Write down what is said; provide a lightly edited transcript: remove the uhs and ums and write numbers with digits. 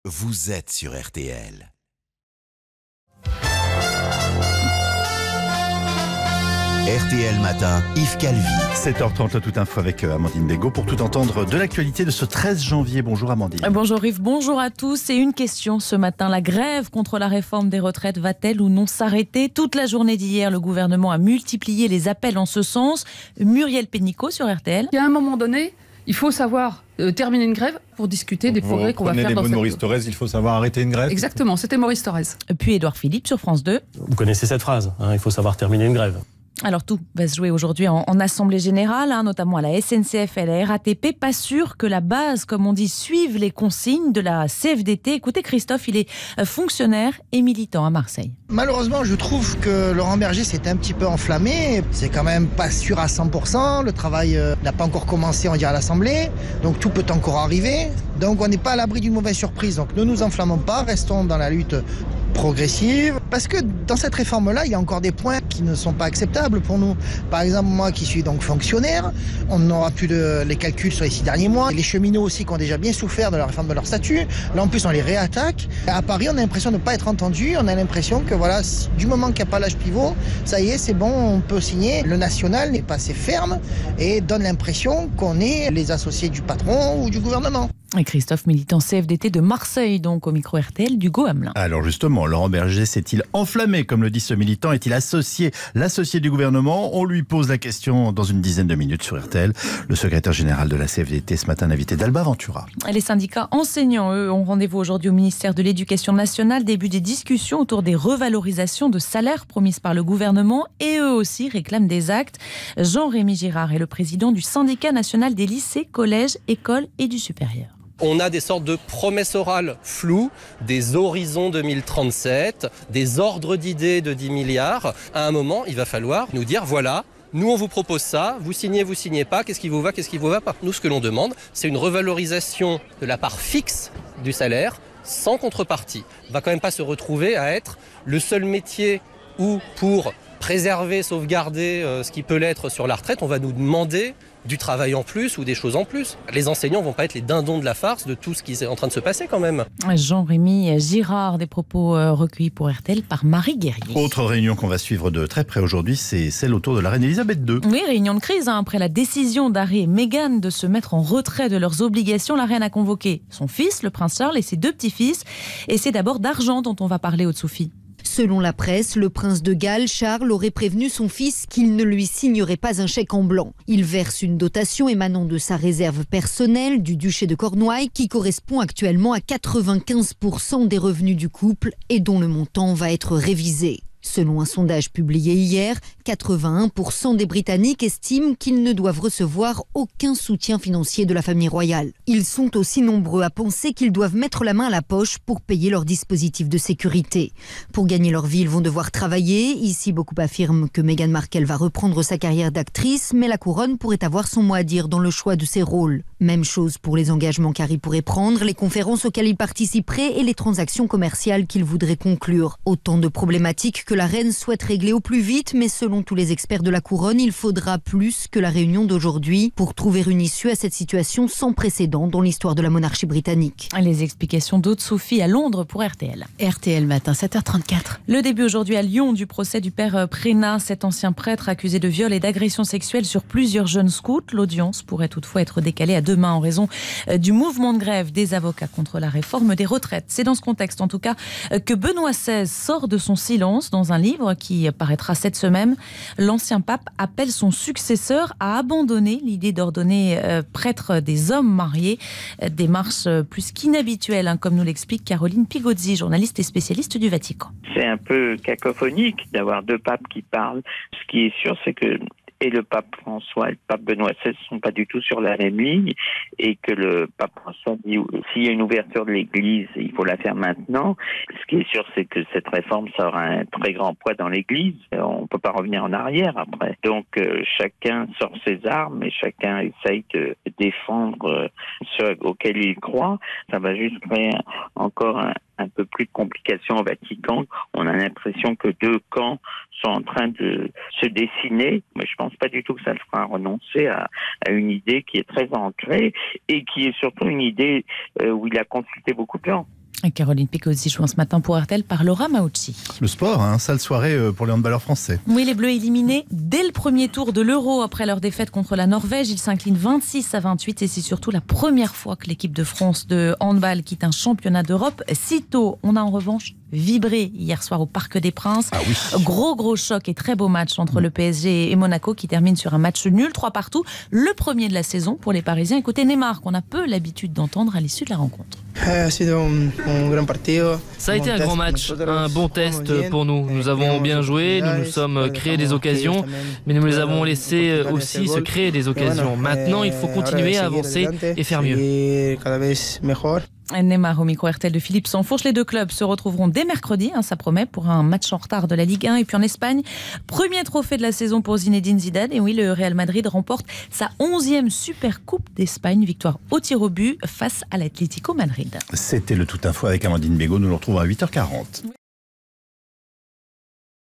Vous êtes sur RTL. RTL Matin, Yves Calvi. 7h30, le Tout Info avec Amandine Bégaud pour tout entendre de l'actualité de ce 13 janvier. Bonjour Amandine. Bonjour Yves, bonjour à tous. Et une question ce matin, la grève contre la réforme des retraites va-t-elle ou non s'arrêter ? Toute la journée d'hier, le gouvernement a multiplié les appels en ce sens. Muriel Pénicaud sur RTL. Il y a un moment donné, il faut savoir terminer une grève pour discuter des progrès qu'on va faire dans cette... Maurice Thorez, il faut savoir arrêter une grève. Exactement, c'était Maurice Thorez. Puis Édouard Philippe sur France 2. Vous connaissez cette phrase, il faut savoir terminer une grève. Alors tout va se jouer aujourd'hui en Assemblée Générale, notamment à la SNCF et à la RATP. Pas sûr que la base, comme on dit, suive les consignes de la CFDT. Écoutez Christophe, il est fonctionnaire et militant à Marseille. Malheureusement, je trouve que Laurent Berger s'est un petit peu enflammé. C'est quand même pas sûr à 100%. Le travail n'a pas encore commencé, on dirait, à l'Assemblée. Donc tout peut encore arriver. Donc on n'est pas à l'abri d'une mauvaise surprise. Donc ne nous enflammons pas, restons dans la lutte progressive. Parce que dans cette réforme-là, il y a encore des points qui ne sont pas acceptables pour nous. Par exemple, moi qui suis donc fonctionnaire, on n'aura plus les calculs sur les 6 derniers mois. Les cheminots aussi qui ont déjà bien souffert de la réforme de leur statut. Là en plus on les réattaque. À Paris, on a l'impression de ne pas être entendu. On a l'impression que voilà, du moment qu'il n'y a pas l'âge pivot, ça y est, c'est bon, on peut signer. Le national n'est pas assez ferme et donne l'impression qu'on est les associés du patron ou du gouvernement. Et Christophe, militant CFDT de Marseille, donc au micro RTL d'Hugo Hamelin. Alors justement, Laurent Berger s'est-il enflammé, comme le dit ce militant? Est-il l'associé du gouvernement? On lui pose la question dans une dizaine de minutes sur RTL. Le secrétaire général de la CFDT, ce matin, invité d'Alba Ventura. Les syndicats enseignants, eux, ont rendez-vous aujourd'hui au ministère de l'Éducation nationale. Début des discussions autour des revalorisations de salaires promises par le gouvernement. Et eux aussi réclament des actes. Jean-Rémy Girard est le président du syndicat national des lycées, collèges, écoles et du supérieur. On a des sortes de promesses orales floues, des horizons 2037, des ordres d'idées de 10 milliards. À un moment, il va falloir nous dire, voilà, nous on vous propose ça, vous signez pas, qu'est-ce qui vous va pas. Nous, ce que l'on demande, c'est une revalorisation de la part fixe du salaire, sans contrepartie. On va quand même pas se retrouver à être le seul métier où, pour préserver, sauvegarder ce qui peut l'être sur la retraite, on va nous demander du travail en plus ou des choses en plus. Les enseignants vont pas être les dindons de la farce de tout ce qui est en train de se passer quand même. Jean-Rémy Girard, des propos recueillis pour RTL par Marie Guerrier. Autre réunion qu'on va suivre de très près aujourd'hui, c'est celle autour de la reine Elisabeth II. Oui, réunion de crise. Après la décision d'Harry et Meghan de se mettre en retrait de leurs obligations, la reine a convoqué son fils, le prince Charles, et ses 2 petits-fils. Et c'est d'abord d'argent dont on va parler, Aude-Sophie. Selon la presse, le prince de Galles, Charles, aurait prévenu son fils qu'il ne lui signerait pas un chèque en blanc. Il verse une dotation émanant de sa réserve personnelle du duché de Cornouailles qui correspond actuellement à 95% des revenus du couple et dont le montant va être révisé. Selon un sondage publié hier, 81% des Britanniques estiment qu'ils ne doivent recevoir aucun soutien financier de la famille royale. Ils sont aussi nombreux à penser qu'ils doivent mettre la main à la poche pour payer leurs dispositifs de sécurité. Pour gagner leur vie, ils vont devoir travailler. Ici, beaucoup affirment que Meghan Markle va reprendre sa carrière d'actrice, mais la couronne pourrait avoir son mot à dire dans le choix de ses rôles. Même chose pour les engagements qu'Harry pourrait prendre, les conférences auxquelles il participerait et les transactions commerciales qu'il voudrait conclure. Autant de problématiques que la reine souhaite régler au plus vite, mais selon tous les experts de la couronne, il faudra plus que la réunion d'aujourd'hui pour trouver une issue à cette situation sans précédent dans l'histoire de la monarchie britannique. Les explications d'Aude-Sophie à Londres pour RTL. RTL Matin, 7h34. Le début aujourd'hui à Lyon du procès du père Prénat, cet ancien prêtre accusé de viol et d'agression sexuelle sur plusieurs jeunes scouts. L'audience pourrait toutefois être décalée à demain en raison du mouvement de grève des avocats contre la réforme des retraites. C'est dans ce contexte en tout cas que Benoît XVI sort de son silence dans un livre qui paraîtra cette semaine. L'ancien pape appelle son successeur à abandonner l'idée d'ordonner prêtre des hommes mariés. Démarche plus qu'inhabituelle, comme nous l'explique Caroline Pigozzi, journaliste et spécialiste du Vatican. C'est un peu cacophonique d'avoir 2 papes qui parlent. Ce qui est sûr, c'est que et le pape François et le pape Benoît XVI ne sont pas du tout sur la même ligne et que le pape François dit s'il y a une ouverture de l'Église, il faut la faire maintenant. Ce qui est sûr, c'est que cette réforme, ça aura un très grand poids dans l'Église. On ne peut pas revenir en arrière après. Donc chacun sort ses armes et chacun essaye de défendre ce auquel il croit. Ça va juste créer encore un peu plus de complications au Vatican. On a l'impression que 2 camps sont en train de se dessiner, mais je pense pas du tout que ça le fera renoncer à une idée qui est très ancrée et qui est surtout une idée où il a consulté beaucoup de gens. Caroline Picozzi jouant ce matin pour RTL par Laura Maucci. Le sport, sale soirée pour les handballeurs français. Oui, les Bleus éliminés dès le premier tour de l'Euro après leur défaite contre la Norvège. Ils s'inclinent 26-28 et c'est surtout la première fois que l'équipe de France de handball quitte un championnat d'Europe si tôt. On a en revanche vibré hier soir au Parc des Princes. Ah oui. Gros choc et très beau match entre le PSG et Monaco qui termine sur un match nul, 3-3. Le premier de la saison pour les Parisiens. Écoutez Neymar qu'on a peu l'habitude d'entendre à l'issue de la rencontre. Ça a été un grand match, un bon test pour nous. Nous avons bien joué, nous nous sommes créés des occasions, mais nous les avons laissés aussi se créer des occasions. Maintenant, il faut continuer à avancer et faire mieux. Neymar au micro RTL de Philippe Sansfourche. Les deux clubs se retrouveront dès mercredi, ça promet, pour un match en retard de la Ligue 1. Et puis en Espagne, premier trophée de la saison pour Zinedine Zidane. Et oui, le Real Madrid remporte sa 11e Super Coupe d'Espagne. Victoire au tir au but face à l'Atlético Madrid. C'était le Tout Info avec Amandine Bégaud. Nous le retrouvons à 8h40.